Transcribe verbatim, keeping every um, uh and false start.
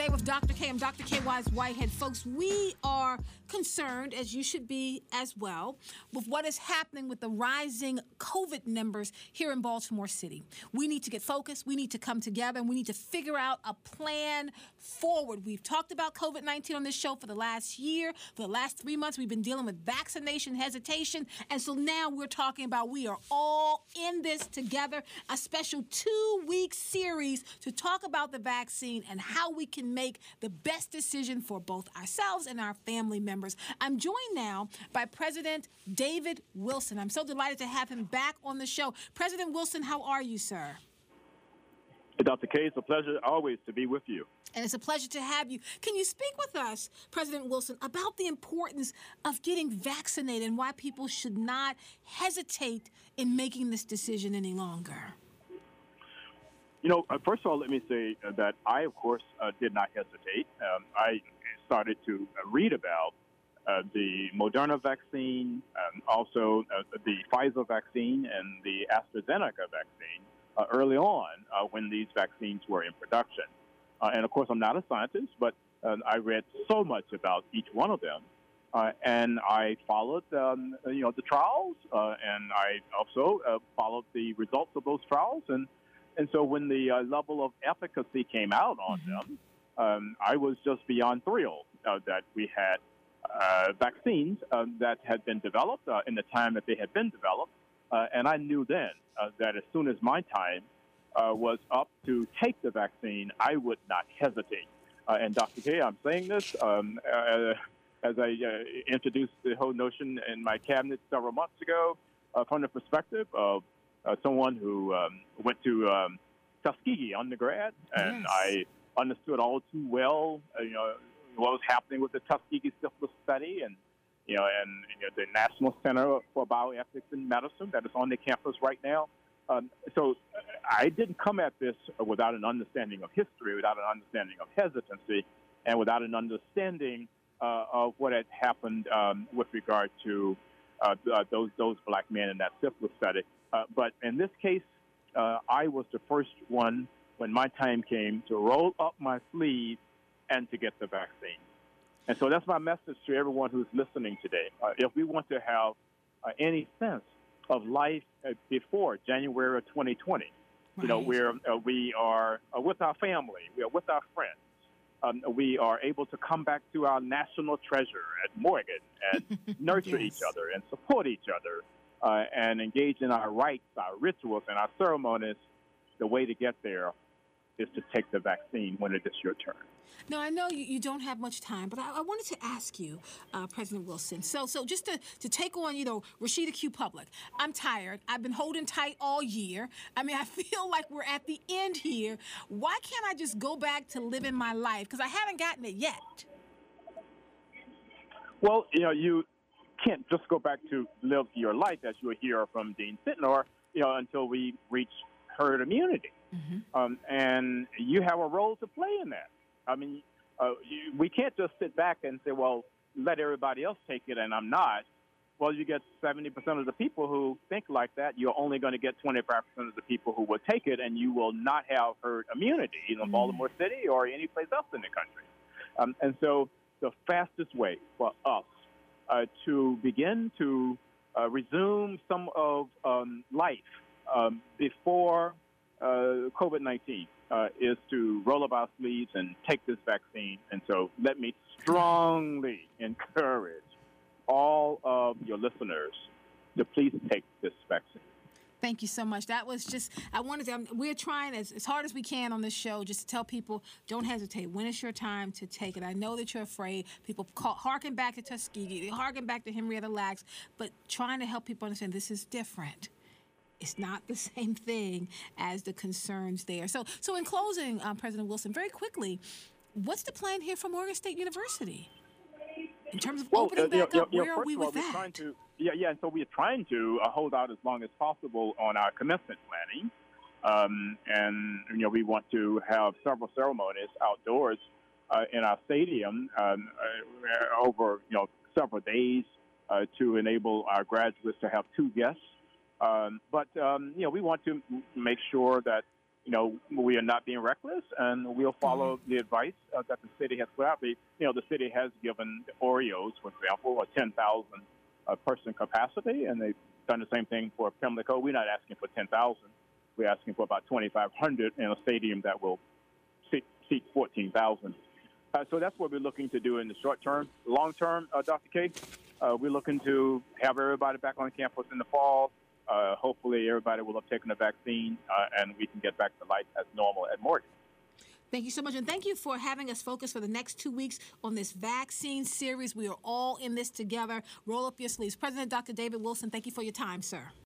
today with Doctor K. I'm Doctor K. Wise Whitehead. Folks, we are concerned, as you should be as well, with what is happening with the rising COVID numbers here in Baltimore City. We need to get focused. We need to come together, and we need to figure out a plan forward. We've talked about COVID nineteen on this show for the last year. For the last three months, we've been dealing with vaccination hesitation, and so now we're talking about we are all in this together, a special two-week series to talk about the vaccine and how we can make the best decision for both ourselves and our family members. I'm joined now by President David Wilson. I'm so delighted to have him back on the show. President Wilson, how are you, sir? Doctor K, it's a pleasure always to be with you. And it's a pleasure to have you. Can you speak with us, President Wilson, about the importance of getting vaccinated and why people should not hesitate in making this decision any longer? You know, uh, first of all, let me say uh, that I, of course, uh, did not hesitate. Um, I started to uh, read about uh, the Moderna vaccine, um, also uh, the Pfizer vaccine, and the AstraZeneca vaccine uh, early on uh, when these vaccines were in production. Uh, and, of course, I'm not a scientist, but uh, I read so much about each one of them. Uh, and I followed, um, you know, the trials, uh, and I also uh, followed the results of those trials. And And so when the uh, level of efficacy came out on mm-hmm. them, um, I was just beyond thrilled uh, that we had uh, vaccines uh, that had been developed uh, in the time that they had been developed. Uh, and I knew then uh, that as soon as my time uh, was up to take the vaccine, I would not hesitate. Uh, and Doctor K, I'm saying this um, uh, as I uh, introduced the whole notion in my cabinet several months ago uh, from the perspective of Uh, someone who um, went to um, Tuskegee undergrad, and yes. I understood all too well, uh, you know, what was happening with the Tuskegee syphilis study, and you know, and you know, the National Center for Bioethics in Medicine that is on the campus right now. Um, so I didn't come at this without an understanding of history, without an understanding of hesitancy, and without an understanding uh, of what had happened um, with regard to uh, uh, those those black men in that syphilis study. Uh, but in this case, uh, I was the first one when my time came to roll up my sleeve and to get the vaccine. And so that's my message to everyone who's listening today. Uh, if we want to have uh, any sense of life uh, before January of twenty twenty, right. you know, where uh, we are uh, with our family, we are with our friends, um, we are able to come back to our national treasure at Morgan and nurture yes. each other and support each other. Uh, and engage in our rites, our rituals, and our ceremonies, the way to get there is to take the vaccine when it is your turn. Now, I know you, you don't have much time, but I, I wanted to ask you, uh, President Wilson, so so just to, to take on, you know, Rashida Q. Public, I'm tired. I've been holding tight all year. I mean, I feel like we're at the end here. Why can't I just go back to living my life? Because I haven't gotten it yet. Well, you know, you can't just go back to live your life, as you'll hear from Dean Sitnor, you know, until we reach herd immunity. Mm-hmm. Um, and you have a role to play in that. I mean, uh, you, we can't just sit back and say, well, let everybody else take it and I'm not. Well, you get seventy percent of the people who think like that. You're only going to get twenty-five percent of the people who will take it, and you will not have herd immunity in mm-hmm. Baltimore City or any place else in the country. Um, and so the fastest way for us Uh, to begin to uh, resume some of um, life um, before uh, COVID nineteen uh, is to roll up our sleeves and take this vaccine. And so let me strongly encourage all of your listeners to please take this vaccine. Thank you so much. That was just, I wanted to, we're trying as, as hard as we can on this show just to tell people, don't hesitate. When is your time to take it? I know that you're afraid. People call, harken back to Tuskegee, they harken back to Henrietta Lacks, but trying to help people understand this is different. It's not the same thing as the concerns there. So, so in closing, um, President Wilson, very quickly, what's the plan here for Morgan State University? In terms of well, opening uh, back you know, up, you know, where are we all, with that? Trying to, yeah, yeah, and so we're trying to uh, hold out as long as possible on our commencement planning. Um, and, you know, we want to have several ceremonies outdoors uh, in our stadium um, uh, over, you know, several days uh, to enable our graduates to have two guests. Um, but, um, you know, we want to make sure that you know, we are not being reckless, and we'll follow the advice uh, that the city has put out. The, you know, the city has given Oreos, for example, a ten thousand uh, person capacity, and they've done the same thing for Pimlico. We're not asking for ten thousand. We're asking for about twenty-five hundred in a stadium that will seat, seat fourteen thousand. Uh, so that's what we're looking to do in the short term. Long term, uh, Doctor K, uh, we're looking to have everybody back on campus in the fall. Uh, hopefully everybody will have taken the vaccine, uh, and we can get back to life as normal at Morgan. Thank you so much, and thank you for having us focus for the next two weeks on this vaccine series. We are all in this together. Roll up your sleeves. President Doctor David Wilson, thank you for your time, sir.